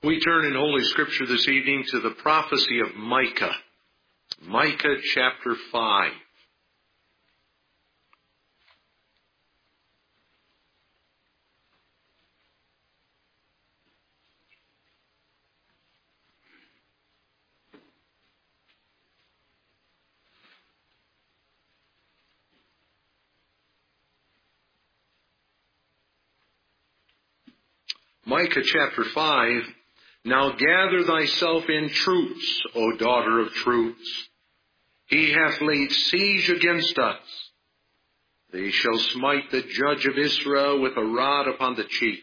We turn in Holy Scripture this evening to the prophecy of Micah. Micah chapter 5. Micah chapter 5. Now gather thyself in troops, O daughter of troops. He hath laid siege against us. They shall smite the judge of Israel with a rod upon the cheek.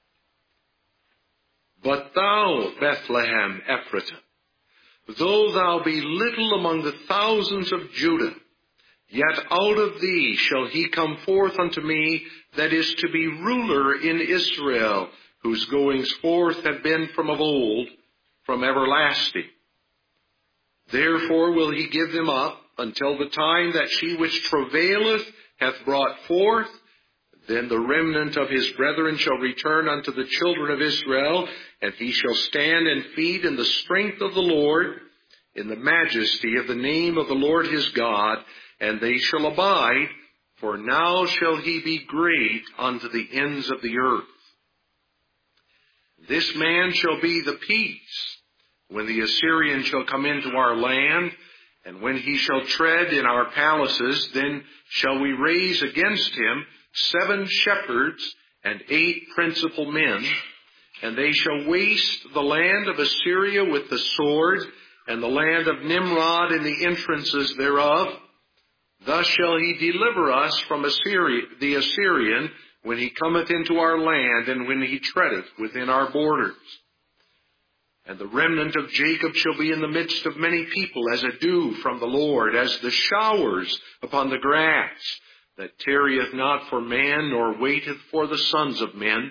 But thou, Bethlehem Ephratah, though thou be little among the thousands of Judah, yet out of thee shall he come forth unto me that is to be ruler in Israel, whose goings forth have been from of old, from everlasting. Therefore will he give them up until the time that she which travaileth hath brought forth. Then the remnant of his brethren shall return unto the children of Israel, and he shall stand and feed in the strength of the Lord, in the majesty of the name of the Lord his God, and they shall abide, for now shall he be great unto the ends of the earth. This man shall be the peace, when the Assyrian shall come into our land, and when he shall tread in our palaces, then shall we raise against him 7 shepherds and 8 principal men, and they shall waste the land of Assyria with the sword, and the land of Nimrod in the entrances thereof. Thus shall he deliver us from the Assyrian, when he cometh into our land, and when he treadeth within our borders. And the remnant of Jacob shall be in the midst of many people, as a dew from the Lord, as the showers upon the grass, that tarrieth not for man, nor waiteth for the sons of men.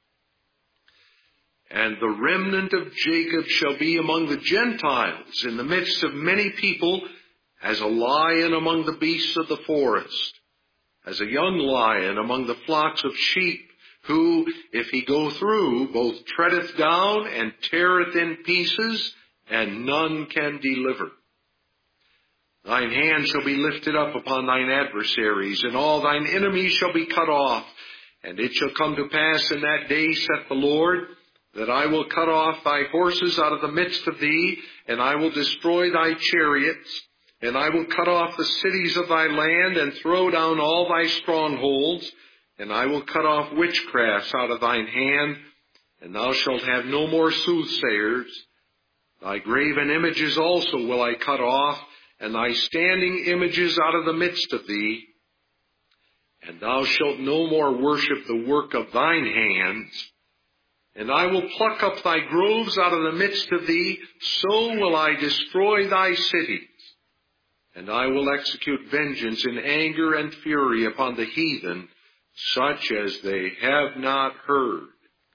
And the remnant of Jacob shall be among the Gentiles, in the midst of many people, as a lion among the beasts of the forest, as a young lion among the flocks of sheep, who, if he go through, both treadeth down and teareth in pieces, and none can deliver. Thine hand shall be lifted up upon thine adversaries, and all thine enemies shall be cut off. And it shall come to pass in that day, saith the Lord, that I will cut off thy horses out of the midst of thee, and I will destroy thy chariots, and I will cut off the cities of thy land, and throw down all thy strongholds, and I will cut off witchcrafts out of thine hand, and thou shalt have no more soothsayers. Thy graven images also will I cut off, and thy standing images out of the midst of thee. And thou shalt no more worship the work of thine hands. And I will pluck up thy groves out of the midst of thee, so will I destroy thy cities. And I will execute vengeance in anger and fury upon the heathen, such as they have not heard.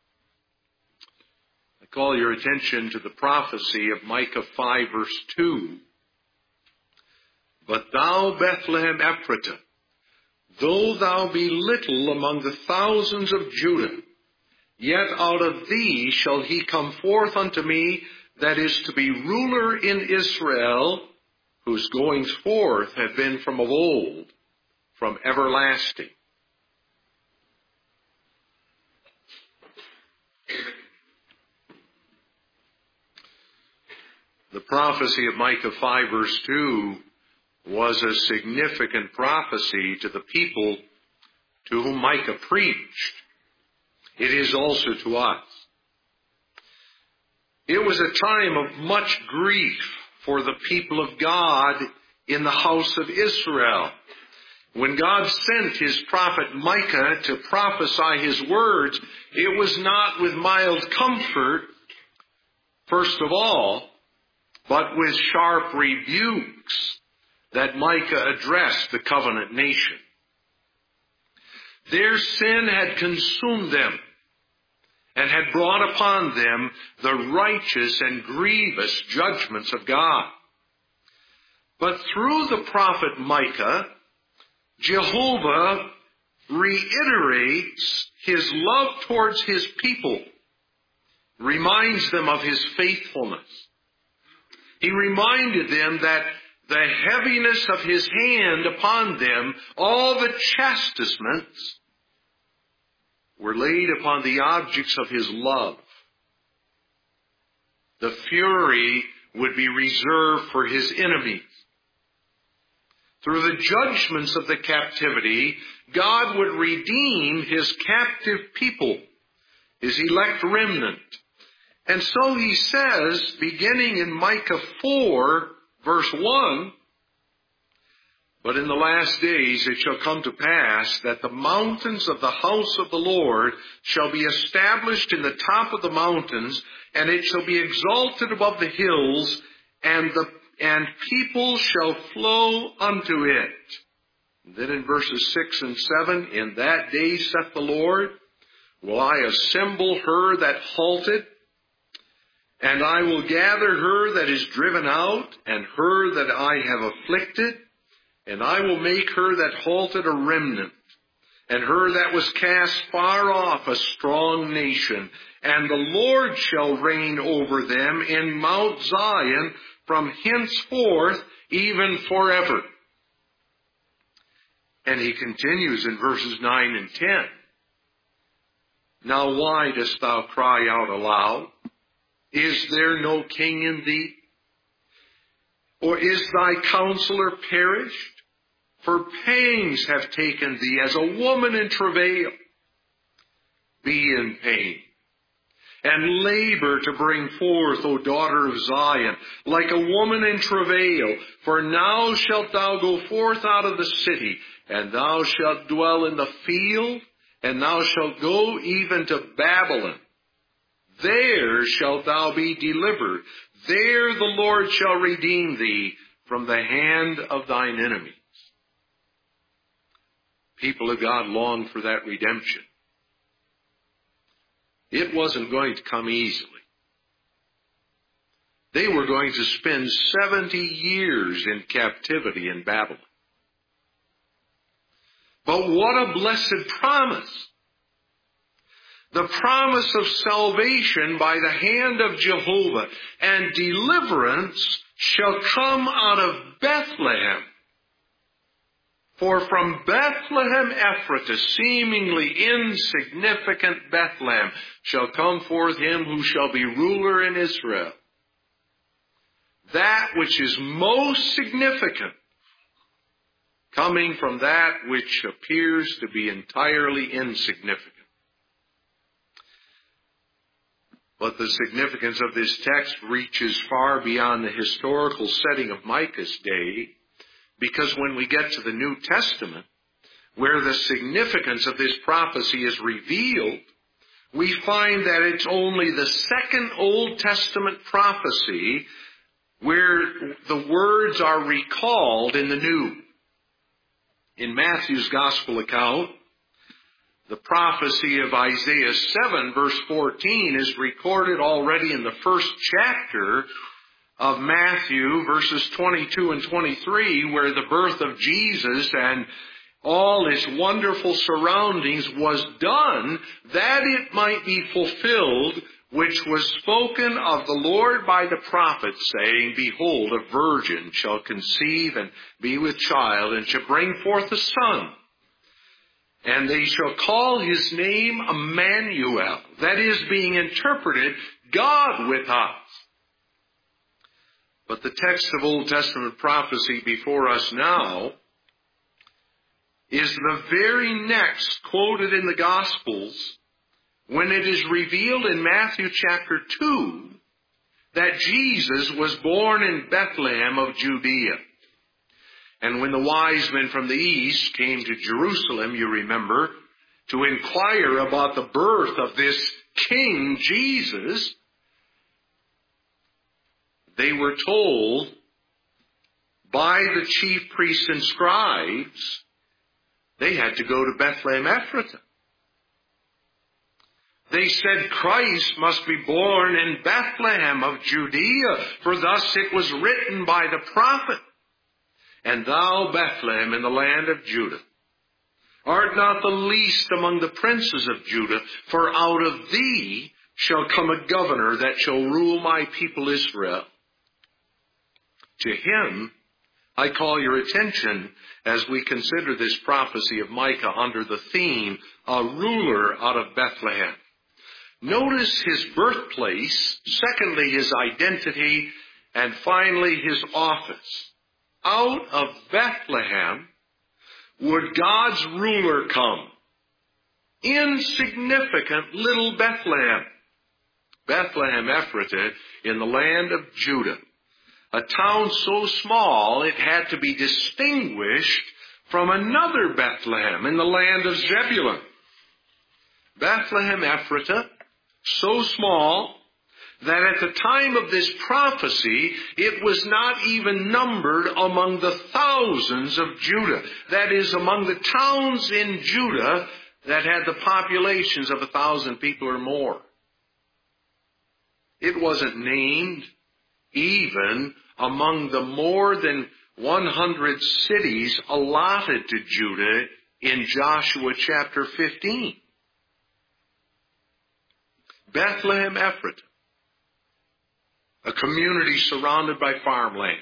I call your attention to the prophecy of Micah 5 verse 2. But thou, Bethlehem Ephratah, though thou be little among the thousands of Judah, yet out of thee shall he come forth unto me that is to be ruler in Israel, whose goings forth have been from of old, from everlasting. The prophecy of Micah 5 verse 2 was a significant prophecy to the people to whom Micah preached. It is also to us. It was a time of much grief for the people of God in the house of Israel. When God sent his prophet Micah to prophesy his words, it was not with mild comfort, first of all, but with sharp rebukes that Micah addressed the covenant nation. Their sin had consumed them and had brought upon them the righteous and grievous judgments of God. But through the prophet Micah, Jehovah reiterates his love towards his people. reminds them of his faithfulness. He reminded them that the heaviness of his hand upon them, all the chastisements, were laid upon the objects of his love. The fury would be reserved for his enemies. Through the judgments of the captivity, God would redeem his captive people, his elect remnant. And so he says, beginning in Micah 4, verse 1, "But in the last days it shall come to pass that the mountains of the house of the Lord shall be established in the top of the mountains, and it shall be exalted above the hills, and people shall flow unto it." And then in verses 6 and 7, "In that day, saith the Lord, will I assemble her that halted, and I will gather her that is driven out, and her that I have afflicted, and I will make her that halted a remnant, and her that was cast far off a strong nation. And the Lord shall reign over them in Mount Zion from henceforth even forever." And he continues in verses 9 and 10. "Now why dost thou cry out aloud? Is there no king in thee? Or is thy counselor perished? For pangs have taken thee as a woman in travail. Be in pain, and labor to bring forth, O daughter of Zion, like a woman in travail. For now shalt thou go forth out of the city, and thou shalt dwell in the field, and thou shalt go even to Babylon. There shalt thou be delivered. There the Lord shall redeem thee from the hand of thine enemies." People of God long for that redemption. It wasn't going to come easily. They were going to spend 70 years in captivity in Babylon. But what a blessed promise! The promise of salvation by the hand of Jehovah, and deliverance shall come out of Bethlehem. For from Bethlehem Ephratah, seemingly insignificant Bethlehem, shall come forth him who shall be ruler in Israel. That which is most significant, coming from that which appears to be entirely insignificant. But the significance of this text reaches far beyond the historical setting of Micah's day, because when we get to the New Testament, where the significance of this prophecy is revealed, we find that it's only the second Old Testament prophecy where the words are recalled in the New. In Matthew's Gospel account, the prophecy of Isaiah 7, verse 14, is recorded already in the first chapter of Matthew, verses 22 and 23, where the birth of Jesus and all its wonderful surroundings was done, that it might be fulfilled, which was spoken of the Lord by the prophet, saying, Behold, a virgin shall conceive and be with child, and shall bring forth a son. And they shall call his name Emmanuel. That is, being interpreted, God with us. But the text of Old Testament prophecy before us now is the very next quoted in the Gospels, when it is revealed in Matthew chapter 2 that Jesus was born in Bethlehem of Judea. And when the wise men from the east came to Jerusalem, you remember, to inquire about the birth of this King Jesus, they were told by the chief priests and scribes they had to go to Bethlehem Ephratah. They said Christ must be born in Bethlehem of Judea, for thus it was written by the prophet, And thou, Bethlehem, in the land of Judah, art not the least among the princes of Judah, for out of thee shall come a governor that shall rule my people Israel. To him I call your attention as we consider this prophecy of Micah under the theme, a ruler out of Bethlehem. Notice his birthplace, secondly his identity, and finally his office. Out of Bethlehem would God's ruler come. Insignificant little Bethlehem. Bethlehem Ephratah in the land of Judah. A town so small it had to be distinguished from another Bethlehem in the land of Zebulun. Bethlehem Ephratah, so small that at the time of this prophecy, it was not even numbered among the thousands of Judah. That is, among the towns in Judah that had the populations of 1,000 people or more. It wasn't named even among the more than 100 cities allotted to Judah in Joshua chapter 15. Bethlehem Ephratah, a community surrounded by farmland.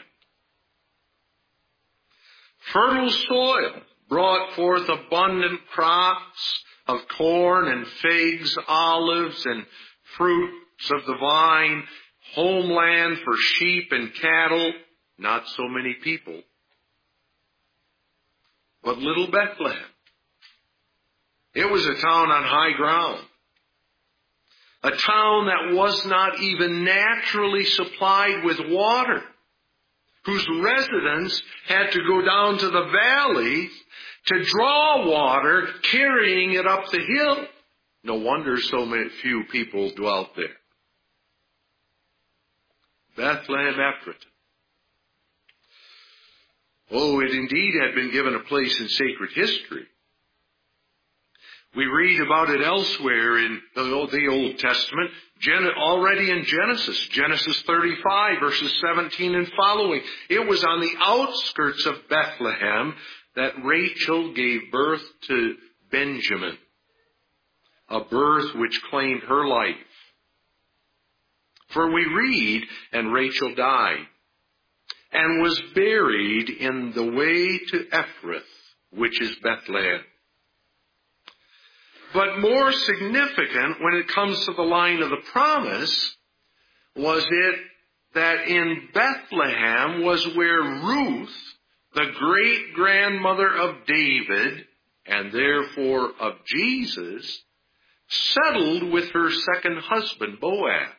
Fertile soil brought forth abundant crops of corn and figs, olives and fruits of the vine, homeland for sheep and cattle, not so many people. But little Bethlehem, it was a town on high ground. A town that was not even naturally supplied with water, whose residents had to go down to the valley to draw water, carrying it up the hill. No wonder so few people dwelt there. Bethlehem Ephratah. Oh, it indeed had been given a place in sacred history. We read about it elsewhere in the Old Testament, already in Genesis 35, verses 17 and following. It was on the outskirts of Bethlehem that Rachel gave birth to Benjamin, a birth which claimed her life. For we read, and Rachel died, and was buried in the way to Ephrath, which is Bethlehem. But more significant when it comes to the line of the promise was it that in Bethlehem was where Ruth, the great-grandmother of David, and therefore of Jesus, settled with her second husband, Boaz.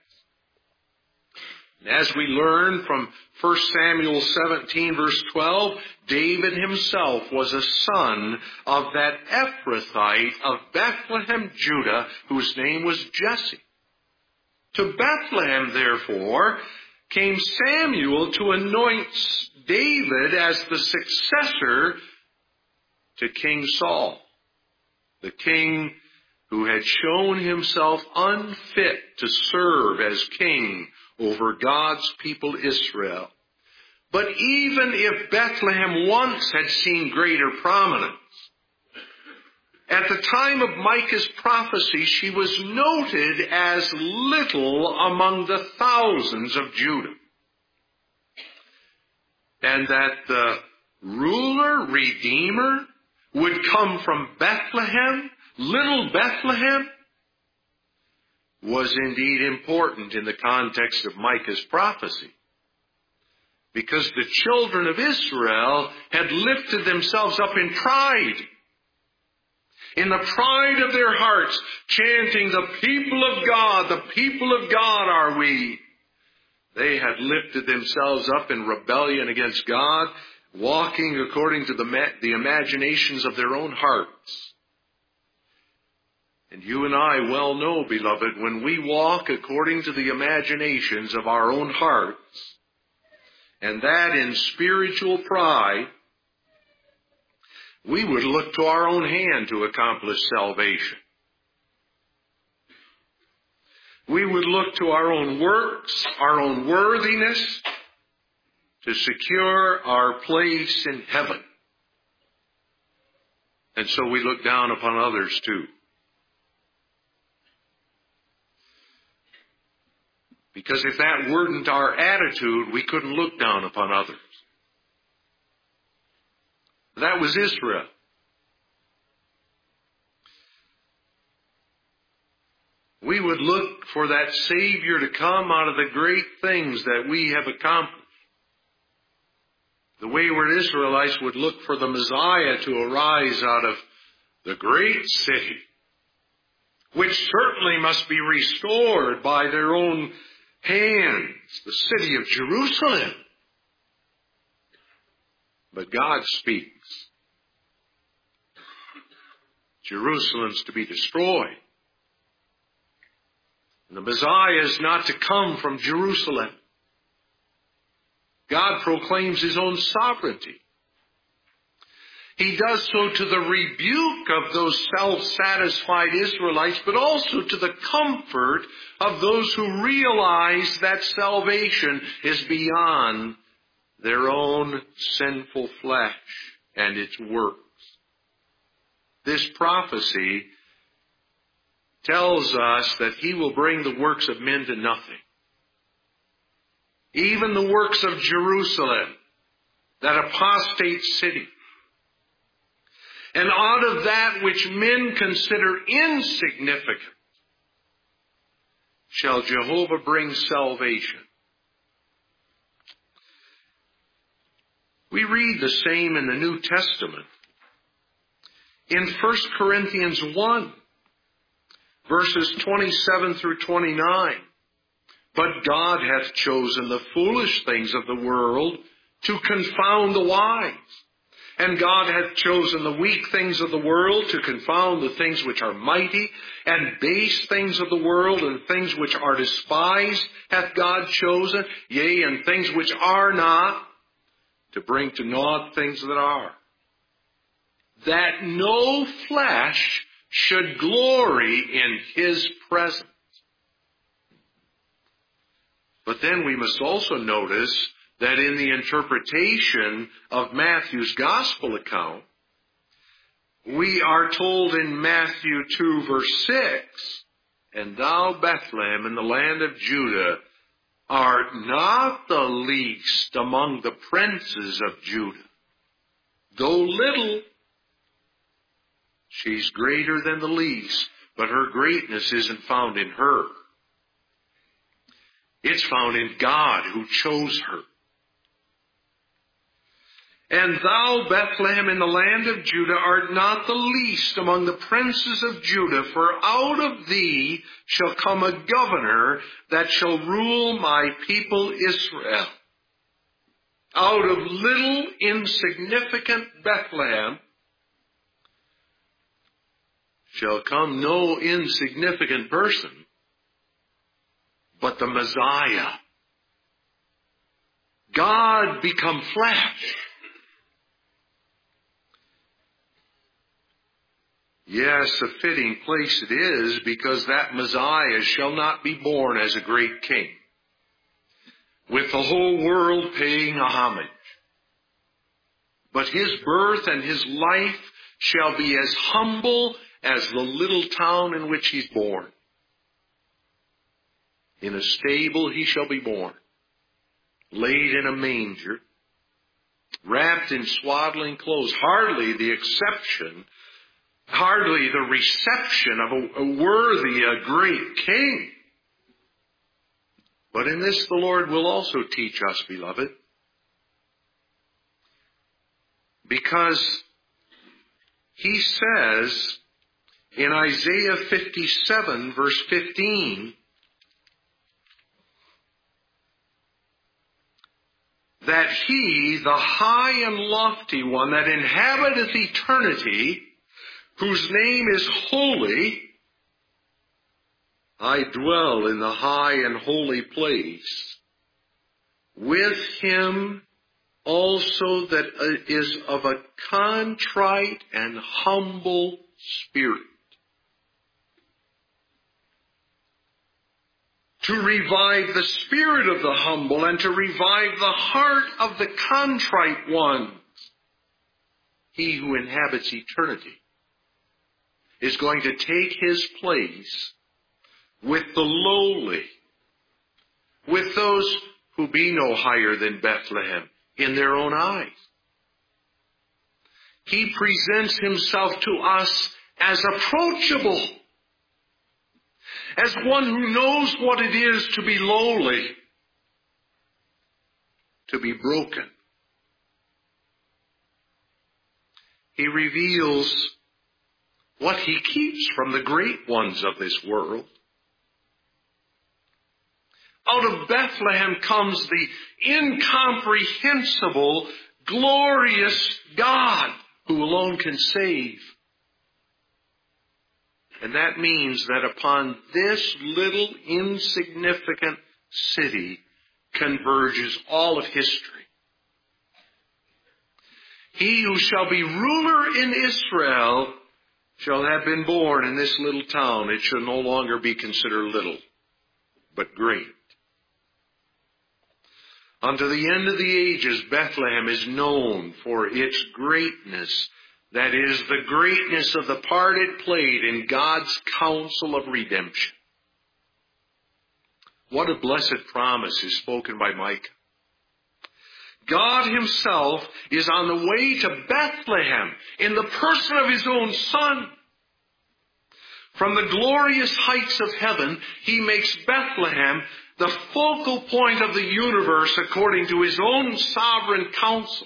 As we learn from 1 Samuel 17, verse 12, David himself was a son of that Ephrathite of Bethlehem, Judah, whose name was Jesse. To Bethlehem, therefore, came Samuel to anoint David as the successor to King Saul, the king who had shown himself unfit to serve as king over God's people Israel. But even if Bethlehem once had seen greater prominence, at the time of Micah's prophecy, she was noted as little among the thousands of Judah. And that the ruler, redeemer, would come from Bethlehem, little Bethlehem, was indeed important in the context of Micah's prophecy. Because the children of Israel had lifted themselves up in pride. In the pride of their hearts, chanting, "The people of God, the people of God are we." They had lifted themselves up in rebellion against God, walking according to the imaginations of their own hearts. And you and I well know, beloved, when we walk according to the imaginations of our own hearts, and that in spiritual pride, we would look to our own hand to accomplish salvation. We would look to our own works, our own worthiness, to secure our place in heaven. And so we look down upon others too. Because if that weren't our attitude, we couldn't look down upon others. That was Israel. We would look for that Savior to come out of the great things that we have accomplished. The wayward Israelites would look for the Messiah to arise out of the great city, which certainly must be restored by their own hands, the city of Jerusalem. But God speaks. Jerusalem's to be destroyed. And the Messiah is not to come from Jerusalem. God proclaims His own sovereignty. He does so to the rebuke of those self-satisfied Israelites, but also to the comfort of those who realize that salvation is beyond their own sinful flesh and its works. This prophecy tells us that He will bring the works of men to nothing. Even the works of Jerusalem, that apostate city. And out of that which men consider insignificant, shall Jehovah bring salvation. We read the same in the New Testament. In 1 Corinthians 1, verses 27 through 29. But God hath chosen the foolish things of the world to confound the wise. And God hath chosen the weak things of the world to confound the things which are mighty, and base things of the world and things which are despised hath God chosen, yea, and things which are not, to bring to naught things that are, that no flesh should glory in His presence. But then we must also notice that in the interpretation of Matthew's gospel account, we are told in Matthew 2 verse 6, and thou, Bethlehem, in the land of Judah, art not the least among the princes of Judah. Though little, she's greater than the least, but her greatness isn't found in her. It's found in God who chose her. And thou, Bethlehem, in the land of Judah, art not the least among the princes of Judah, for out of thee shall come a governor that shall rule my people Israel. Out of little insignificant Bethlehem shall come no insignificant person, but the Messiah. God become flesh. Yes, a fitting place it is, because that Messiah shall not be born as a great king, with the whole world paying homage. But His birth and His life shall be as humble as the little town in which He's born. In a stable He shall be born, laid in a manger, wrapped in swaddling clothes. Hardly the reception of a worthy, a great king. But in this the Lord will also teach us, beloved, because He says in Isaiah 57 verse 15, that He, the high and lofty one that inhabiteth eternity, whose name is holy, I dwell in the high and holy place, with Him also that is of a contrite and humble spirit, to revive the spirit of the humble and to revive the heart of the contrite ones. He who inhabits eternity is going to take His place with the lowly, with those who be no higher than Bethlehem in their own eyes. He presents himself to us as approachable, as one who knows what it is to be lowly, to be broken. He reveals what he keeps from the great ones of this world. Out of Bethlehem comes the incomprehensible, glorious God who alone can save. And that means that upon this little insignificant city converges all of history. He who shall be ruler in Israel shall have been born in this little town. It shall no longer be considered little, but great. Unto the end of the ages, Bethlehem is known for its greatness. That is, the greatness of the part it played in God's counsel of redemption. What a blessed promise is spoken by Micah. God himself is on the way to Bethlehem in the person of his own Son. From the glorious heights of heaven, he makes Bethlehem the focal point of the universe according to his own sovereign counsel.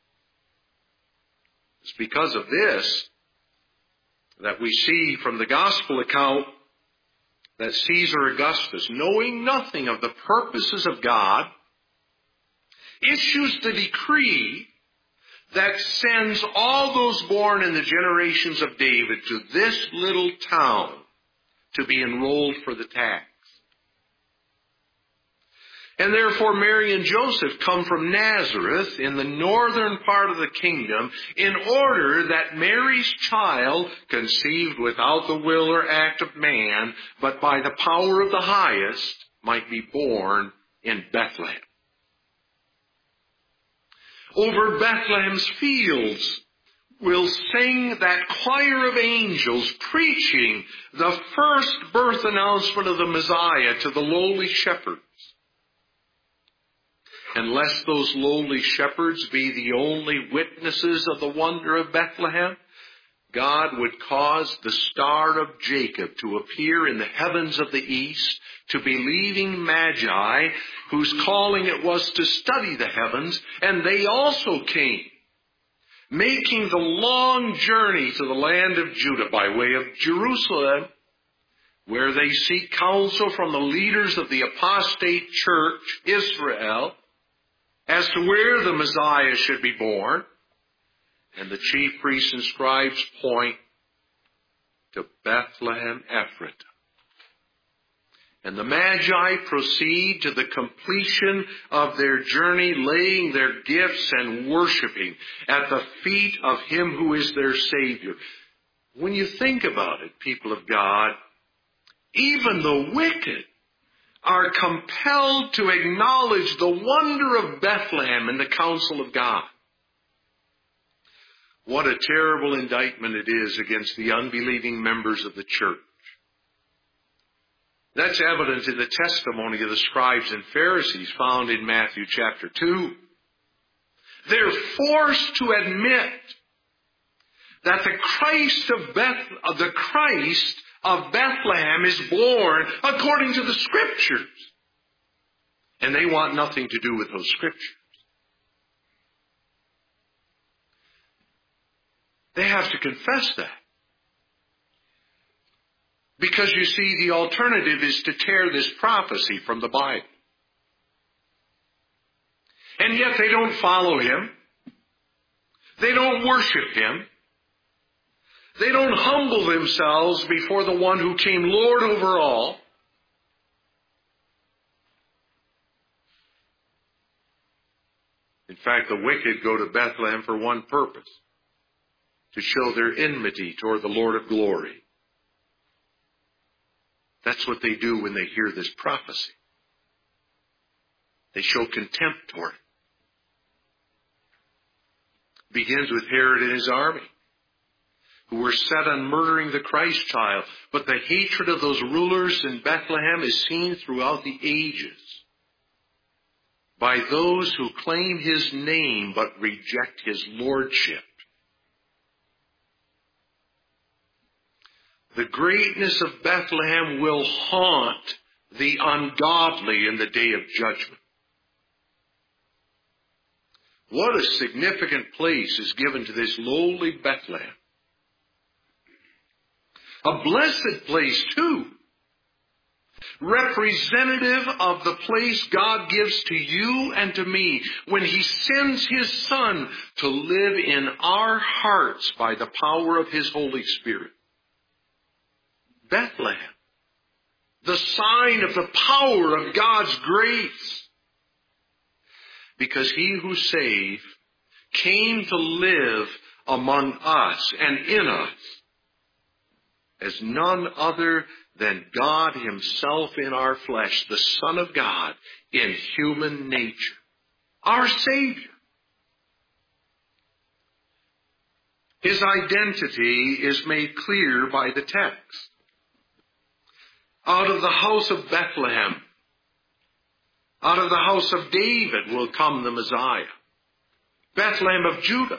It's because of this that we see from the gospel account that Caesar Augustus, knowing nothing of the purposes of God, issues the decree that sends all those born in the generations of David to this little town to be enrolled for the tax. And therefore Mary and Joseph come from Nazareth in the northern part of the kingdom in order that Mary's child, conceived without the will or act of man, but by the power of the highest, might be born in Bethlehem. Over Bethlehem's fields will sing that choir of angels preaching the first birth announcement of the Messiah to the lowly shepherds. Unless those lowly shepherds be the only witnesses of the wonder of Bethlehem, God would cause the star of Jacob to appear in the heavens of the east to believing magi whose calling it was to study the heavens, and they also came, making the long journey to the land of Judah by way of Jerusalem, where they seek counsel from the leaders of the apostate church, Israel, as to where the Messiah should be born. And the chief priests and scribes point to Bethlehem Ephratah. And the Magi proceed to the completion of their journey, laying their gifts and worshiping at the feet of Him who is their Savior. When you think about it, people of God, even the wicked are compelled to acknowledge the wonder of Bethlehem in the counsel of God. What a terrible indictment it is against the unbelieving members of the church. That's evident in the testimony of the scribes and Pharisees found in Matthew chapter 2. They're forced to admit that the Christ of Bethlehem is born according to the Scriptures. And they want nothing to do with those Scriptures. They have to confess that. Because you see, the alternative is to tear this prophecy from the Bible. And yet they don't follow Him. They don't worship Him. They don't humble themselves before the one who came Lord over all. In fact, the wicked go to Bethlehem for one purpose: to show their enmity toward the Lord of glory. That's what they do when they hear this prophecy. They show contempt toward it. It begins with Herod and his army, who were set on murdering the Christ child. But the hatred of those rulers in Bethlehem is seen throughout the ages. by those who claim his name but reject his lordship. The greatness of Bethlehem will haunt the ungodly in the day of judgment. What a significant place is given to this lowly Bethlehem. A blessed place, too. Representative of the place God gives to you and to me when he sends his Son to live in our hearts by the power of his Holy Spirit. Bethlehem, the sign of the power of God's grace. Because he who saved came to live among us and in us as none other than God himself in our flesh, the Son of God in human nature, our Savior. His identity is made clear by the text. Out of the house of Bethlehem, out of the house of David will come the Messiah. Bethlehem of Judah.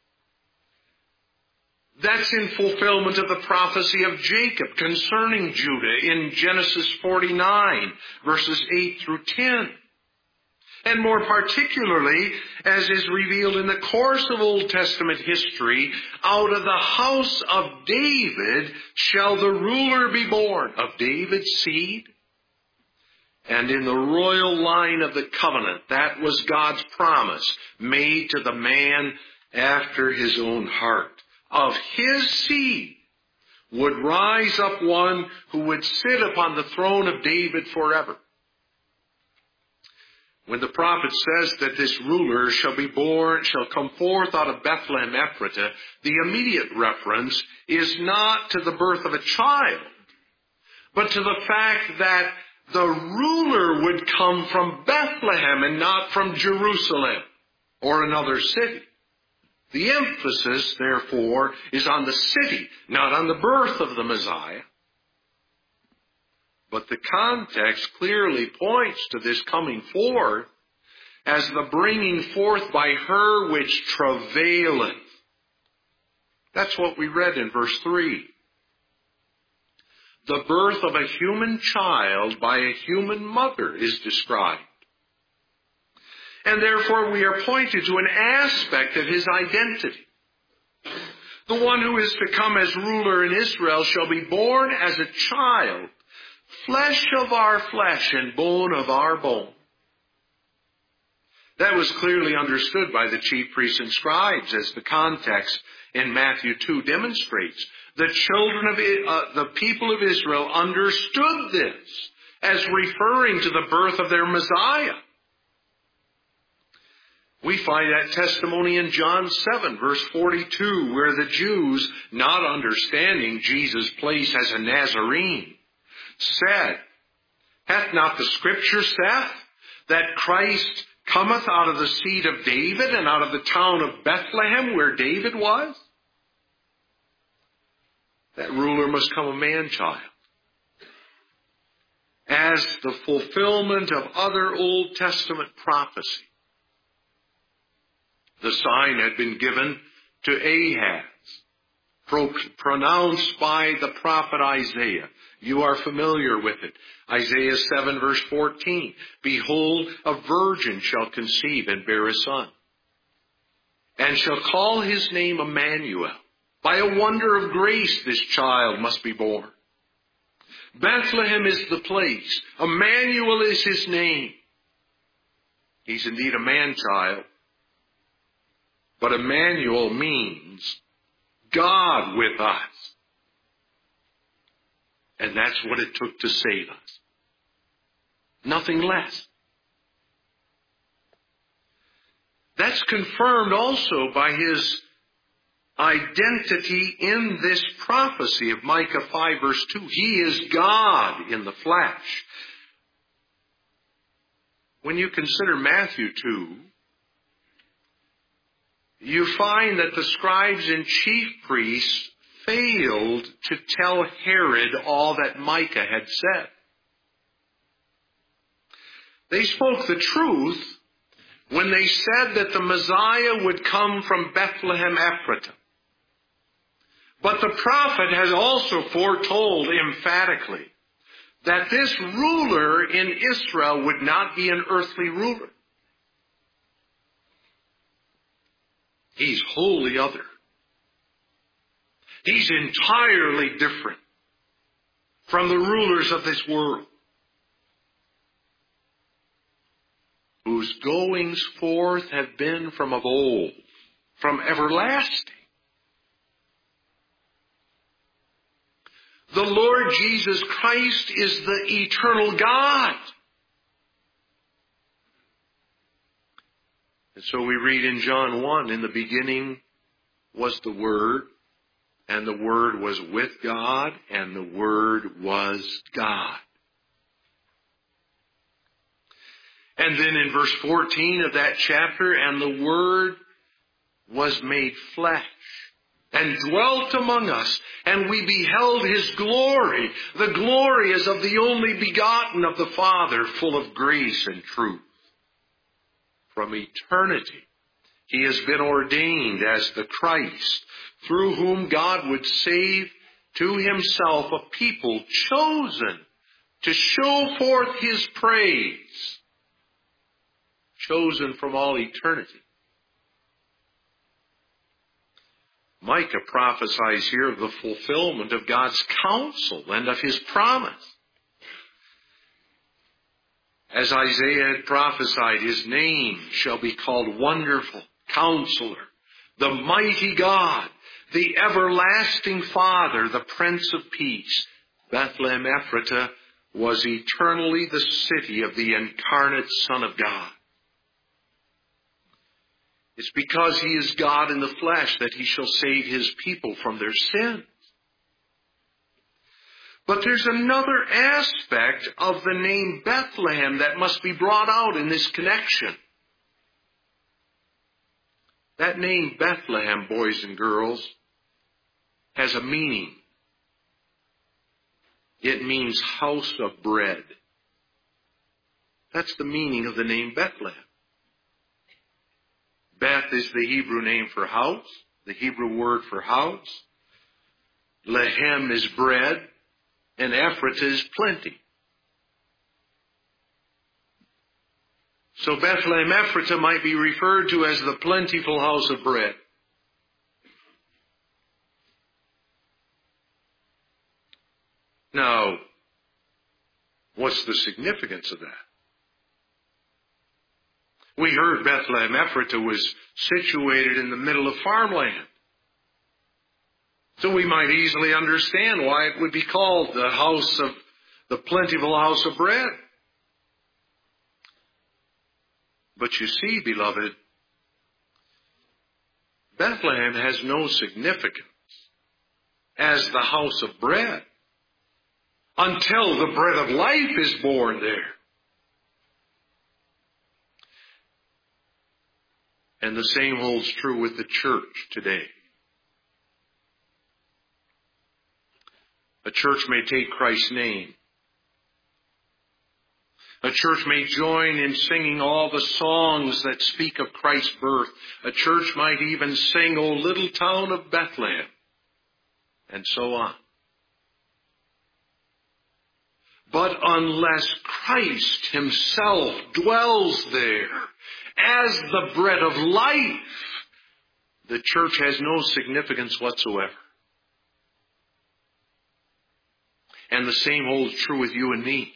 That's in fulfillment of the prophecy of Jacob concerning Judah in Genesis 49, verses 8 through 10. And more particularly, as is revealed in the course of Old Testament history, out of the house of David shall the ruler be born, of David's seed. And in the royal line of the covenant, that was God's promise made to the man after his own heart. Of his seed would rise up one who would sit upon the throne of David forever. When the prophet says that this ruler shall be born, shall come forth out of Bethlehem Ephratah, the immediate reference is not to the birth of a child, but to the fact that the ruler would come from Bethlehem and not from Jerusalem or another city. The emphasis, therefore, is on the city, not on the birth of the Messiah. But the context clearly points to this coming forth as the bringing forth by her which travaileth. That's what we read in verse 3. The birth of a human child by a human mother is described. And therefore we are pointed to an aspect of his identity. The one who is to come as ruler in Israel shall be born as a child, flesh of our flesh and bone of our bone. That was clearly understood by the chief priests and scribes, as the context in Matthew 2 demonstrates. The children of the people of Israel understood this as referring to the birth of their Messiah. We find that testimony in John 7, verse 42, where the Jews, not understanding Jesus' place as a Nazarene, said, Hath not the Scripture saith that Christ cometh out of the seed of David and out of the town of Bethlehem where David was? That ruler must come a man-child. As the fulfillment of other Old Testament prophecy. The sign had been given to Ahaz, pronounced by the prophet Isaiah. You are familiar with it. Isaiah 7 verse 14. Behold, a virgin shall conceive and bear a son, and shall call his name Emmanuel. By a wonder of grace this child must be born. Bethlehem is the place. Emmanuel is his name. He's indeed a man-child. But Emmanuel means God with us. And that's what it took to save us. Nothing less. That's confirmed also by his identity in this prophecy of Micah 5 verse 2. He is God in the flesh. When you consider Matthew 2, you find that the scribes and chief priests failed to tell Herod all that Micah had said. They spoke the truth, when they said that the Messiah would come from Bethlehem Ephratah. But the prophet has also foretold emphatically that this ruler in Israel would not be an earthly ruler. He's wholly other. He's entirely different from the rulers of this world, whose goings forth have been from of old, from everlasting. The Lord Jesus Christ is the eternal God. And so we read in John 1, in the beginning was the Word, and the Word was with God, and the Word was God. And then in verse 14 of that chapter, and the Word was made flesh and dwelt among us, and we beheld His glory. The glory is of the only begotten of the Father, full of grace and truth. From eternity, He has been ordained as the Christ, through whom God would save to Himself a people chosen to show forth His praise, chosen from all eternity. Micah prophesies here of the fulfillment of God's counsel and of His promise. As Isaiah had prophesied, His name shall be called Wonderful, Counselor, the Mighty God, the Everlasting Father, the Prince of Peace. Bethlehem Ephratah was eternally the city of the incarnate Son of God. It's because He is God in the flesh that He shall save His people from their sins. But there's another aspect of the name Bethlehem that must be brought out in this connection. That name Bethlehem, boys and girls, has a meaning. It means house of bread. That's the meaning of the name Bethlehem. Beth is the Hebrew name for house, the Hebrew word for house. Lehem is bread, and Ephratah is plenty. So Bethlehem Ephratah might be referred to as the plentiful house of bread. Now, what's the significance of that? We heard Bethlehem Ephratah was situated in the middle of farmland. So we might easily understand why it would be called the plentiful house of bread. But you see, beloved, Bethlehem has no significance as the house of bread until the bread of life is born there. And the same holds true with the church today. A church may take Christ's name. A church may join in singing all the songs that speak of Christ's birth. A church might even sing, O Little Town of Bethlehem, and so on. But unless Christ Himself dwells there as the bread of life, the church has no significance whatsoever. And the same holds true with you and me.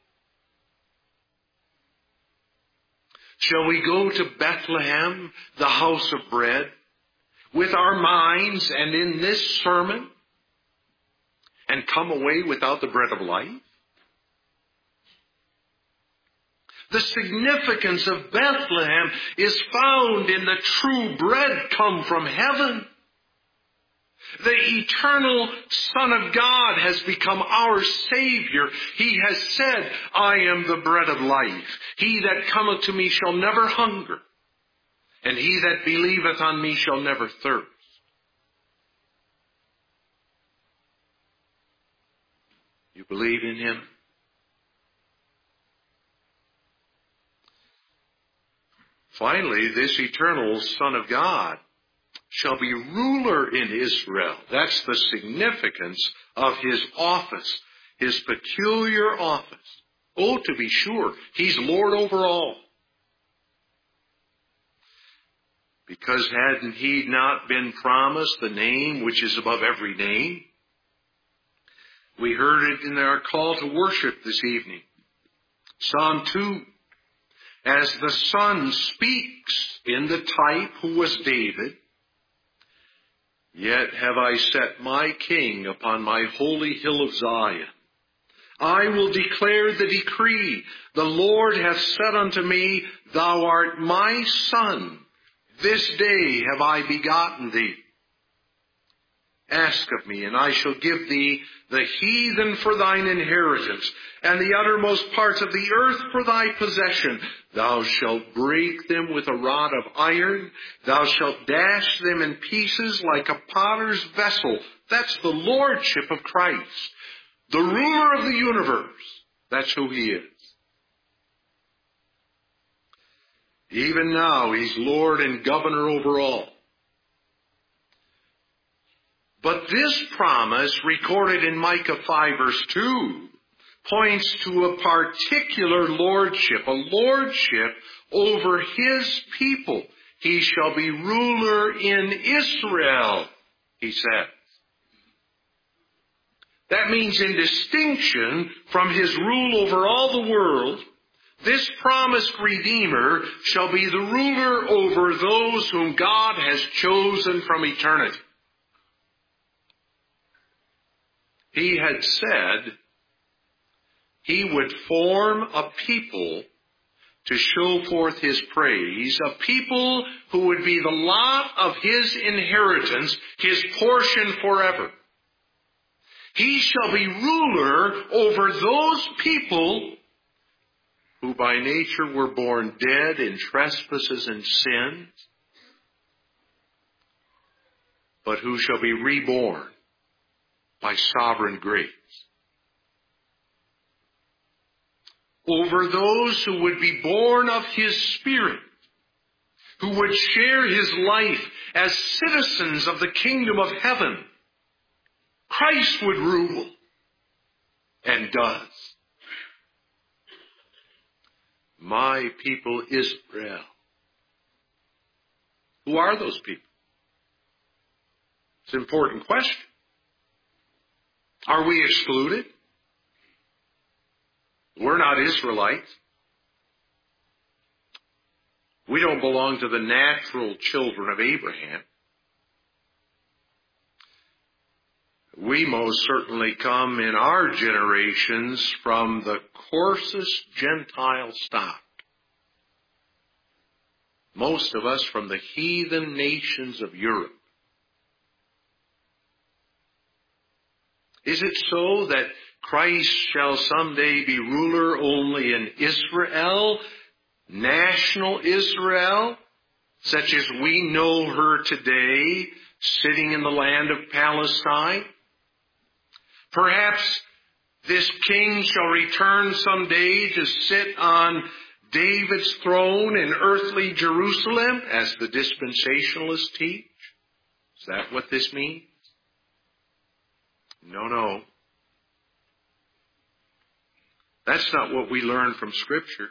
Shall we go to Bethlehem, the house of bread, with our minds and in this sermon, and come away without the bread of life? The significance of Bethlehem is found in the true bread come from heaven. The eternal Son of God has become our Savior. He has said, I am the bread of life. He that cometh to me shall never hunger, and he that believeth on me shall never thirst. You believe in Him? Finally, this eternal Son of God shall be ruler in Israel. That's the significance of his office, his peculiar office. Oh, to be sure, he's Lord over all. Because hadn't he not been promised the name which is above every name? We heard it in our call to worship this evening. Psalm 2. As the Son speaks in the type who was David, yet have I set my King upon my holy hill of Zion. I will declare the decree. The Lord hath said unto me, Thou art my Son. This day have I begotten thee. Ask of me, and I shall give thee the heathen for thine inheritance, and the uttermost parts of the earth for thy possession. Thou shalt break them with a rod of iron. Thou shalt dash them in pieces like a potter's vessel. That's the lordship of Christ. The ruler of the universe. That's who he is. Even now, he's Lord and governor over all. But this promise, recorded in Micah 5 verse 2, points to a particular lordship, a lordship over his people. He shall be ruler in Israel, he says. That means in distinction from his rule over all the world, this promised Redeemer shall be the ruler over those whom God has chosen from eternity. He had said he would form a people to show forth his praise, a people who would be the lot of his inheritance, his portion forever. He shall be ruler over those people who by nature were born dead in trespasses and sins, but who shall be reborn by sovereign grace. Over those who would be born of his Spirit, who would share his life as citizens of the kingdom of heaven, Christ would rule, and does. My people Israel. Who are those people? It's an important question. Are we excluded? We're not Israelites. We don't belong to the natural children of Abraham. We most certainly come in our generations from the coarsest Gentile stock. Most of us from the heathen nations of Europe. Is it so that Christ shall someday be ruler only in Israel, national Israel, such as we know her today, sitting in the land of Palestine? Perhaps this king shall return someday to sit on David's throne in earthly Jerusalem, as the dispensationalists teach. Is that what this means? No. That's not what we learn from Scripture.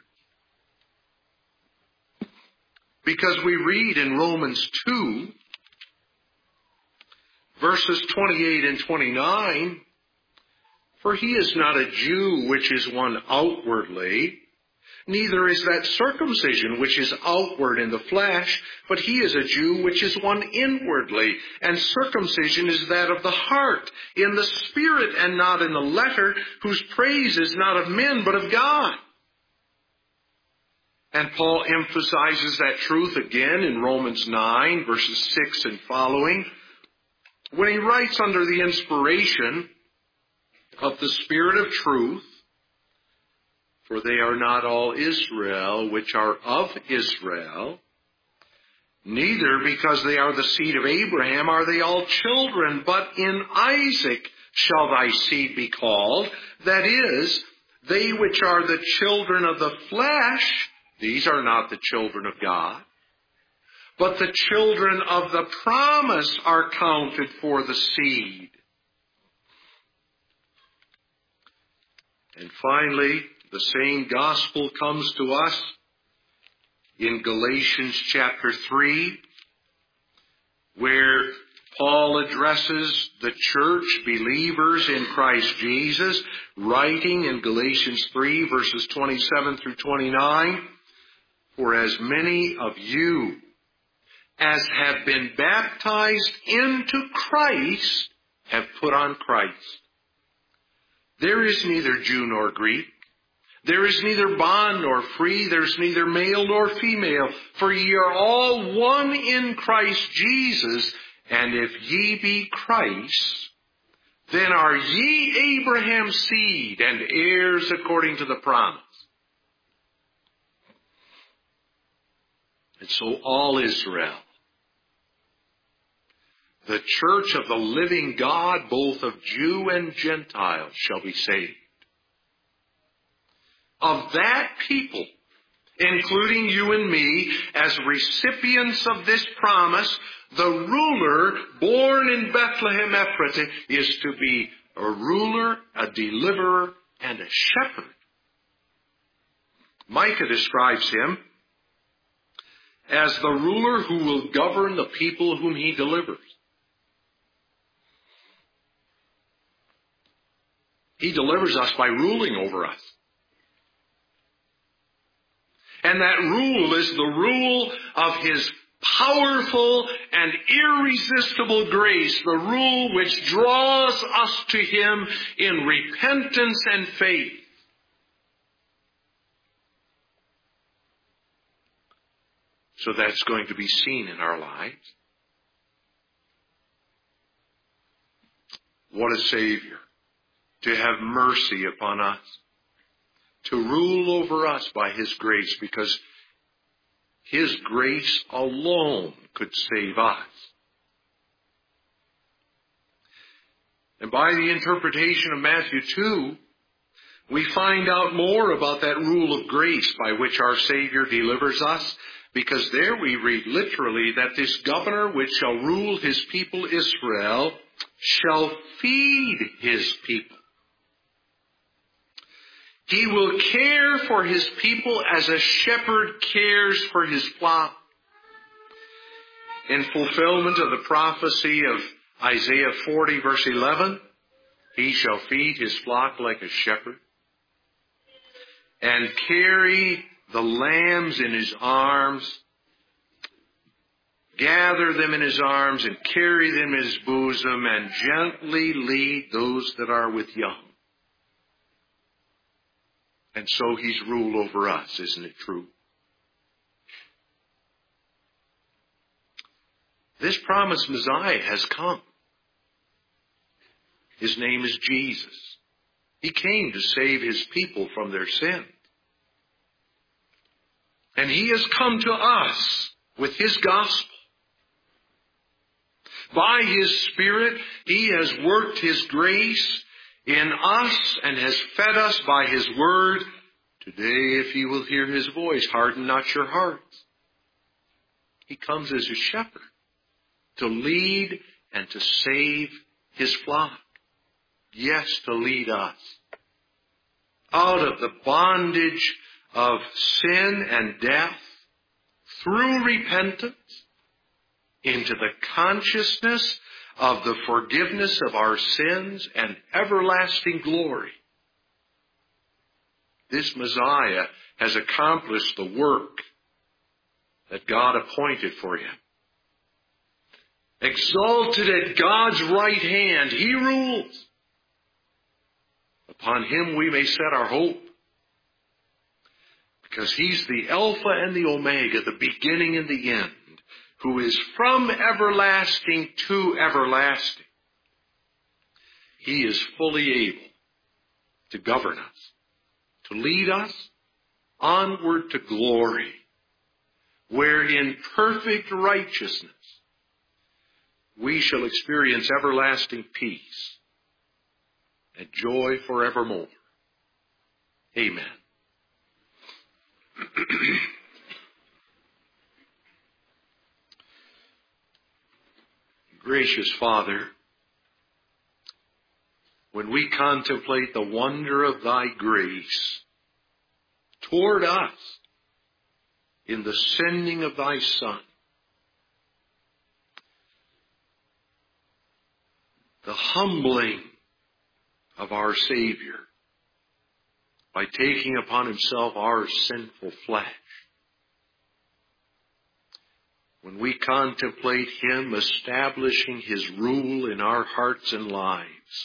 Because we read in Romans 2, verses 28 and 29, For he is not a Jew which is one outwardly, neither is that circumcision which is outward in the flesh, but he is a Jew which is one inwardly. And circumcision is that of the heart, in the spirit and not in the letter, whose praise is not of men but of God. And Paul emphasizes that truth again in Romans 9, verses 6 and following, when he writes under the inspiration of the Spirit of truth, For they are not all Israel which are of Israel, neither because they are the seed of Abraham are they all children, but in Isaac shall thy seed be called. That is, they which are the children of the flesh, These are not the children of God. But the children of the promise are counted for the seed. And finally, the same gospel comes to us in Galatians chapter 3, where Paul addresses the church, believers in Christ Jesus, writing in Galatians 3, verses 27 through 29, "For as many of you as have been baptized into Christ have put on Christ. There is neither Jew nor Greek. There is neither bond nor free. There is neither male nor female. For ye are all one in Christ Jesus. And if ye be Christ, then are ye Abraham's seed and heirs according to the promise." And so all Israel, the church of the living God, both of Jew and Gentile, shall be saved. Of that people, including you and me, as recipients of this promise, the ruler born in Bethlehem Ephratah is to be a ruler, a deliverer, and a shepherd. Micah describes him as the ruler who will govern the people whom he delivers. He delivers us by ruling over us. And that rule is the rule of his powerful and irresistible grace, the rule which draws us to him in repentance and faith. So that's going to be seen in our lives. What a Savior, to have mercy upon us, to rule over us by his grace, because his grace alone could save us. And by the interpretation of Matthew 2, we find out more about that rule of grace by which our Savior delivers us, because there we read literally that this governor which shall rule his people Israel shall feed his people. He will care for his people as a shepherd cares for his flock. In fulfillment of the prophecy of Isaiah 40 verse 11, he shall feed his flock like a shepherd and carry the lambs in his arms, gather them in his arms and carry them in his bosom, and gently lead those that are with young. And so he's ruled over us, isn't it true? This promised Messiah has come. His name is Jesus. He came to save his people from their sin. And he has come to us with his gospel. By his Spirit, he has worked his grace in us and has fed us by his word. Today, if you will hear his voice, harden not your hearts. He comes as a shepherd to lead and to save his flock. Yes, to lead us out of the bondage of sin and death through repentance into the consciousness of the forgiveness of our sins and everlasting glory. This Messiah has accomplished the work that God appointed for him. Exalted at God's right hand, he rules. Upon him we may set our hope, because he's the Alpha and the Omega, the beginning and the end, who is from everlasting to everlasting. He is fully able to govern us, to lead us onward to glory, where in perfect righteousness we shall experience everlasting peace and joy forevermore. Amen. Gracious Father, when we contemplate the wonder of thy grace toward us in the sending of thy Son, the humbling of our Savior by taking upon himself our sinful flesh, when we contemplate him establishing his rule in our hearts and lives,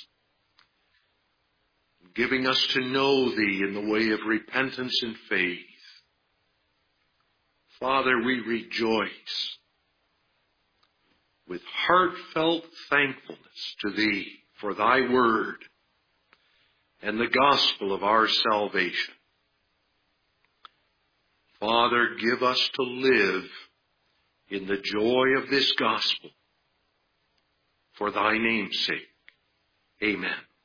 giving us to know thee in the way of repentance and faith, Father, we rejoice with heartfelt thankfulness to thee for thy word and the gospel of our salvation. Father, give us to live in the joy of this gospel for thy name's sake. Amen.